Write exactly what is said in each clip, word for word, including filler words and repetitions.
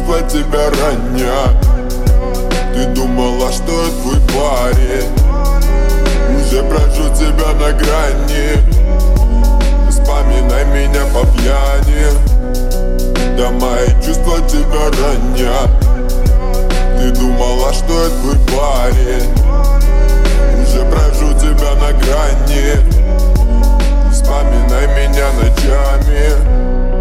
чувства тебя ранят. Ты думала, что я твой парень, уже прожу тебя на грани. Вспоминай меня по пьяни, да мои чувства тебя ранят. Ты думала, что я твой парень, уже прожу тебя на грани. Вспоминай меня ночами.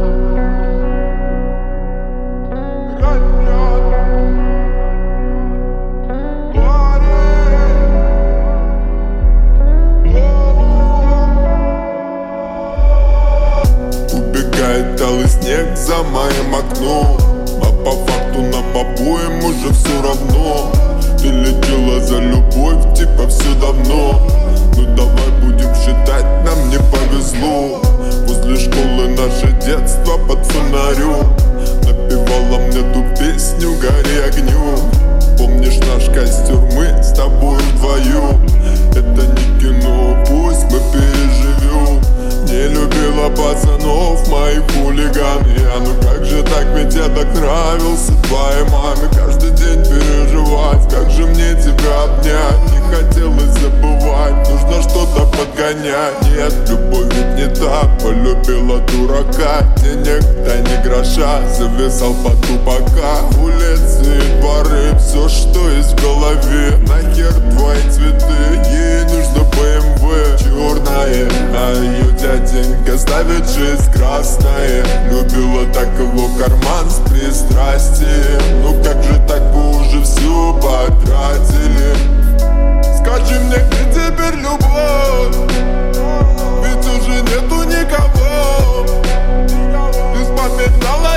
Убегает талый снег за моим окном, а по факту нам обоим уже все равно. Ты летела за любовь, типа все давно. Ну давай будем считать, нам не повезло. Возле школы наше детство под фонарем напевала мне ту песню «Гори огнем». Помнишь наш костер, мы с тобой вдвоем. Это не кино, пусть мы переживем. Не любила пацанов, мои хулиганы. А ну как же так, ведь я так нравился твоей маме. Каждый день переживать, как же мне тебя обнять. Не хотелось забывать, нужно что-то подгонять. Нет, любовь ведь не так, полюбила дурака. Денег-то не гроша, зависал под тупака. Улицы и дворы, все, что есть в голове. Нахер твои цветы, ей нужно бэ эм вэ черное, а ее дяденька ставит жизнь красное. Любила так его карман с пристрастием. Ну как же так, вы уже все потратили? Скажи мне, где теперь любовь? Ведь уже нету никого. Ты вспоминала